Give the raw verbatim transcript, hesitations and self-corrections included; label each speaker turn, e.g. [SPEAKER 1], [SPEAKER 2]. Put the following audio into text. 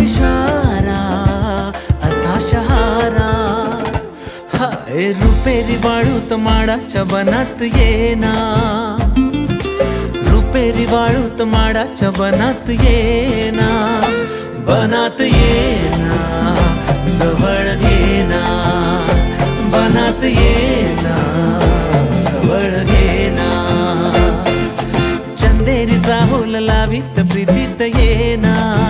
[SPEAKER 1] इशारा असा शहारा। हाय रुपेरी वाळूत माडाच्या बनात येना, रुपेरी वाळूत माडाच्या बनात येना, बनात